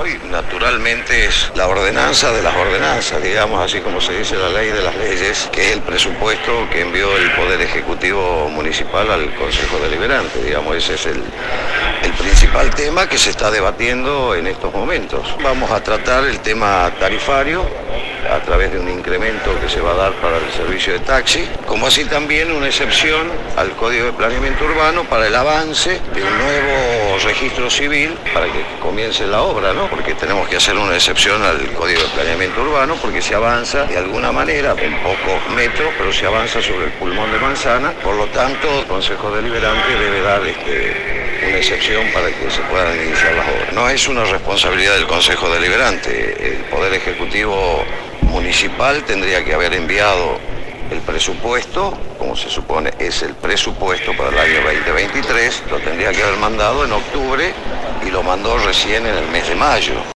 y naturalmente es la ordenanza de las ordenanzas, digamos, así como se dice la ley de las leyes, que es el presupuesto que envió el Poder Ejecutivo Municipal al Consejo Deliberante, digamos, ese es el principal tema que se está debatiendo en estos momentos. Vamos a tratar el tema tarifario a través de un incremento que se va a dar para el servicio de taxi, como así también una excepción al Código de Planeamiento Urbano para el avance de un nuevo registro civil para que comience la obra, ¿no? Porque tenemos que hacer una excepción al Código de Planeamiento Urbano porque se avanza de alguna manera, en pocos metros, pero se avanza sobre el pulmón de manzana, por lo tanto el Consejo Deliberante debe dar una excepción para que se puedan iniciar las obras. No es una responsabilidad del Consejo Deliberante, el Poder Ejecutivo Municipal tendría que haber enviado el presupuesto, como se supone es el presupuesto para el año 2023, lo tendría que haber mandado en octubre y lo mandó recién en el mes de mayo.